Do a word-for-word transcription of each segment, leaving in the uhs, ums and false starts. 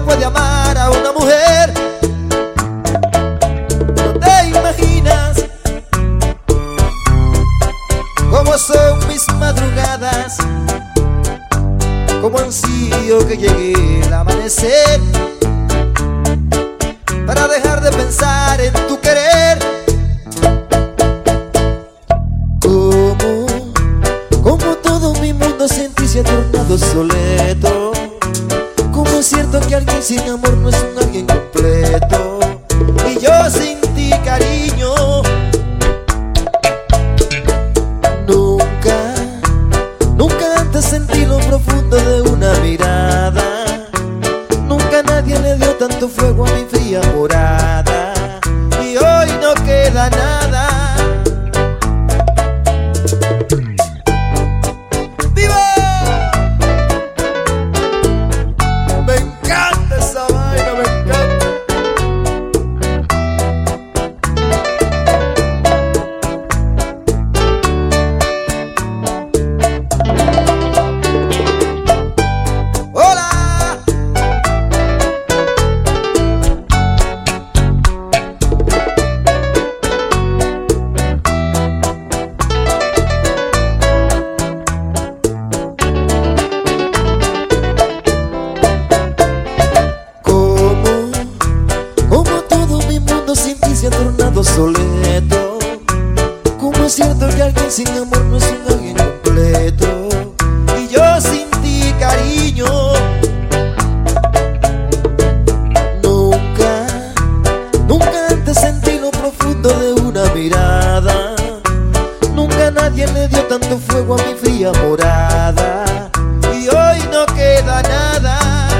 puede amar a una mujer. No te imaginas cómo son mis madrugadas, cómo ansío que llegue el amanecer para dejar de pensar en tu querer. Como, como todo mi mundo sin ti se ha tornado soleto. Como es cierto que alguien sin amor no es un alguien completo. Y yo sin ti, cariño, nunca, nunca antes sentí lo profundo de una mirada. Nunca nadie le dio tanto fuego a mi fría morada. Y hoy no queda nada. ¡Viva! Me encanta esa vaina, me encanta. Sin ti se ha tornado soleto. Como es cierto que alguien sin amor no es un alguien completo. Y yo sin ti, cariño, nunca, nunca antes sentí lo profundo de una mirada. Nunca nadie le dio tanto fuego a mi fría morada. Y hoy no queda nada.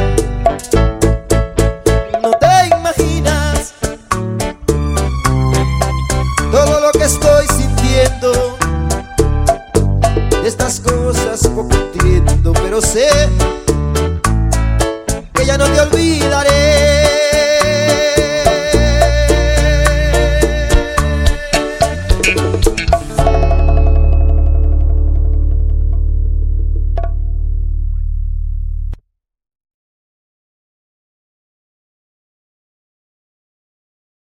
No te imaginas todo lo que estoy sintiendo. Estas cosas poco entiendo, pero sé que ya no te olvidaré.